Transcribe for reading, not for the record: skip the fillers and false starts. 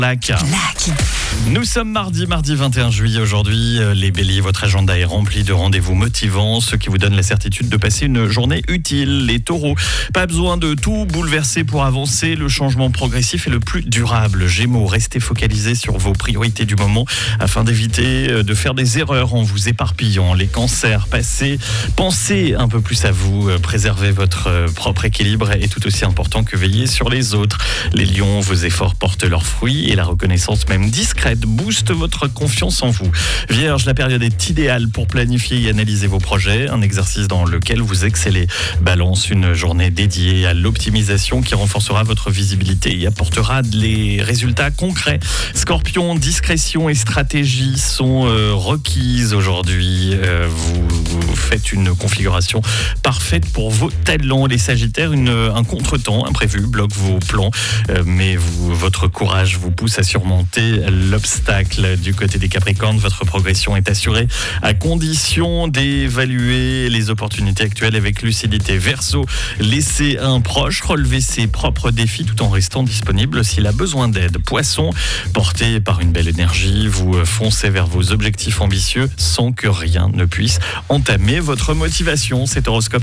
Lac. Nous sommes mardi 21 juillet aujourd'hui. Les béliers, votre agenda est rempli de rendez-vous motivants, ce qui vous donne la certitude de passer une journée utile. Les taureaux, pas besoin de tout bouleverser pour avancer. Le changement progressif est le plus durable. Gémeaux, restez focalisés sur vos priorités du moment afin d'éviter de faire des erreurs en vous éparpillant. Les cancers, pensez un peu plus à vous. Préserver votre propre équilibre est tout aussi important que veiller sur les autres. Les lions, vos efforts portent leurs fruits et la reconnaissance même discrète booste votre confiance en vous. Vierge, la période est idéale pour planifier et analyser vos projets, un exercice dans lequel vous excellez. Balance, une journée dédiée à l'optimisation qui renforcera votre visibilité et apportera des résultats concrets. Scorpion, discrétion et stratégie sont requises aujourd'hui. Vous faites une configuration parfaite pour vos talents. Les Sagittaires, un contretemps imprévu bloque vos plans, mais votre courage vous pousse à surmonter l'obstacle. Du côté des Capricornes, votre progression est assurée à condition d'évaluer les opportunités actuelles avec lucidité. Verseau, laissez un proche relever ses propres défis tout en restant disponible s'il a besoin d'aide. Poisson, porté par une belle énergie, vous foncez vers vos objectifs ambitieux sans que rien ne puisse entamer votre motivation. Cet horoscope